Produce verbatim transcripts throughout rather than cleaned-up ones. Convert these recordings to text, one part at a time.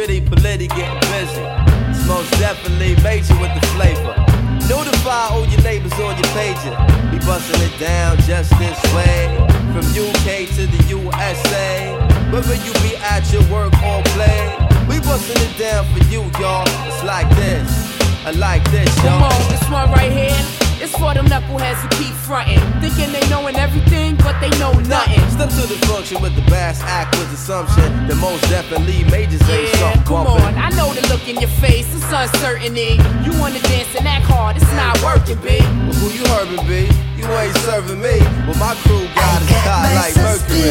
gritty, polity, getting busy. It's most definitely major with the flavor. Notify all your neighbors on your pager. We bustin' it down just this way. From U K to the U S A. Whether you be at your work or play, we bustin' it down for you, y'all. It's like this, I like this, y'all. Come on, this one right here, it's for them knuckleheads who keep frontin', thinking they knowin' everything, but they know nothing. Step to the function with the bass act with assumption that most definitely majors ain't Yeah, something come bumpin'. on, I know the look in your face, it's uncertainty. You wanna dance and act hard, it's not working, B. Well, who you herbin', B? You ain't serving me. Well, my crew got us hot like Mercury.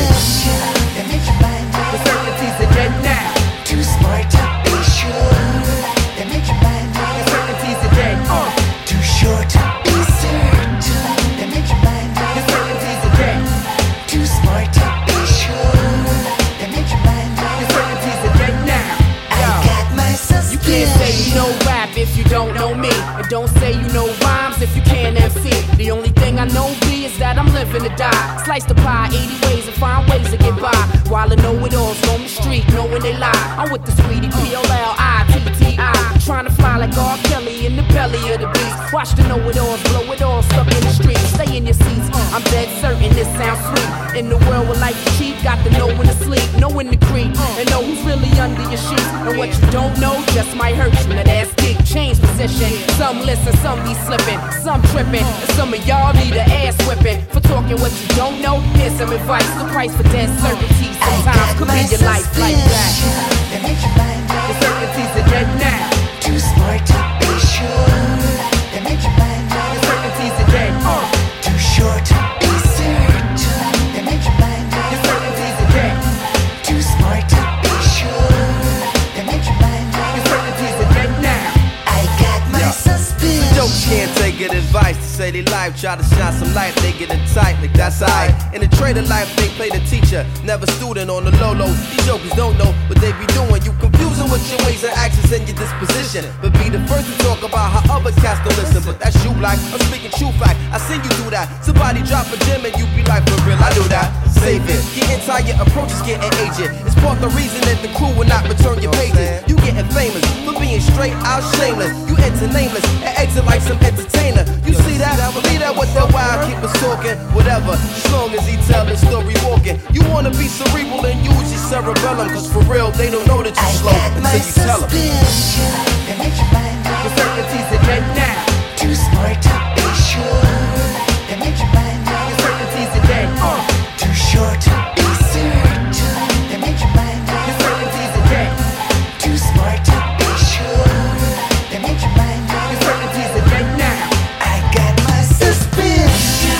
The certainties are dead now. Too smart to be sure. They make your mind up. The certainties are dead. Uh. Too short to be certain. They make your mind up. The certainties are dead. Too smart to be sure. They make your mind up. The certainties are dead now. I got my suspicion. You can't say you know rap if you don't know me, and don't say you know rhymes if you can't M C. The only thing I know B is that I'm living to die. Slice the pie eighty ways and find ways to get by. While I know it all's on the street, knowing they lie. I'm with the sweetie P L L I T T I, trying to fly like R. Kelly in the belly of the beast. Watch the know-it-alls blow it all, stuck in the street. Stay in your seats, I'm dead certain this sounds sweet. In the world where life is cheap, got to know when to sleep, know when to creep, and know who's really under your sheets. And what you don't know just might hurt you. Now that's deep, change position. Some listen, some be slipping, some tripping, and some of y'all need an ass whipping for talking what you don't know. Here's some advice: the price for dead certainty sometimes could be your life like that. They make your mind up. The certainties are dead now. Too smart to be sure. They make your mind up. The certainties are dead. Uh. Too short to be certain. They make your mind up. The certainties are dead. Too smart to be sure. They make your mind up. The certainties are dead now. I got my Yeah. suspicion. Jokes can't take good advice to say they life, try to shine some light, they get it tight, like that's alright. In the trade of life, they play the teacher, never student on the low low. These jokers don't know what they be doing. You confusing with your ways and actions and your disposition. But be the first to talk about how other cats don't listen. But that's you like, I'm speaking true fact. I seen you do that. Somebody drop a gem and you be like, for real, I do that. Save it. Getting tired, approach is getting aged. It's part the reason that the crew will not return your pages. You getting famous for being straight out shameless. You enter nameless and exit like some entertainer. You see that? Believe that what that wild keep us talking. Whatever, as long as he tell the story walking. You wanna be cerebral and use your cerebellum. Cause for real, they don't know that you I slow got my until you tell them. suspicion. They make your mind up. The certainties are dead now. Too smart to be sure. They make your mind up. The certainties are dead. Uh. Too short to be certain. They make your mind up. The certainties are dead. Too smart to be sure. They make your mind up. The certainties are dead now. I got my suspicion.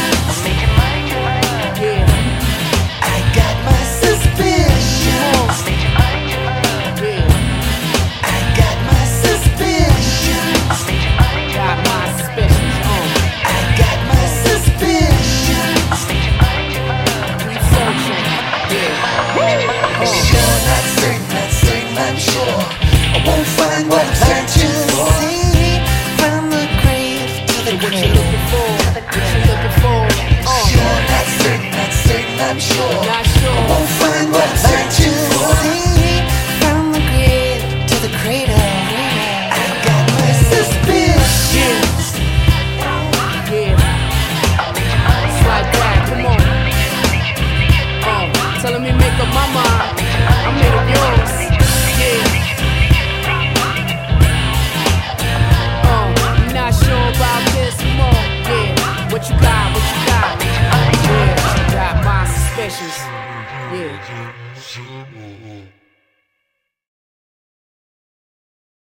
Yeah. I got my suspicion. Yeah. I got my suspicion. Got my suspicions. Uh. I got my suspicion. Keep searching. Yeah. Sure, not certain, not certain, I'm sure I won't find what I'm searching for. See, from the grave to the What you grave. looking for? What you looking for? Uh. Sure, not certain, not certain, I'm sure Not sure. I won't find what I'm searching for. See, from the grave to the cradle. I got my suspicions. Yeah. It's like that. Come on. Uh. Telling me make up my mind. I made up yours. Yeah. Uh. Not sure about this. Come on. Yeah. What you got? What you got? Yeah. Got my suspicions. Yeah.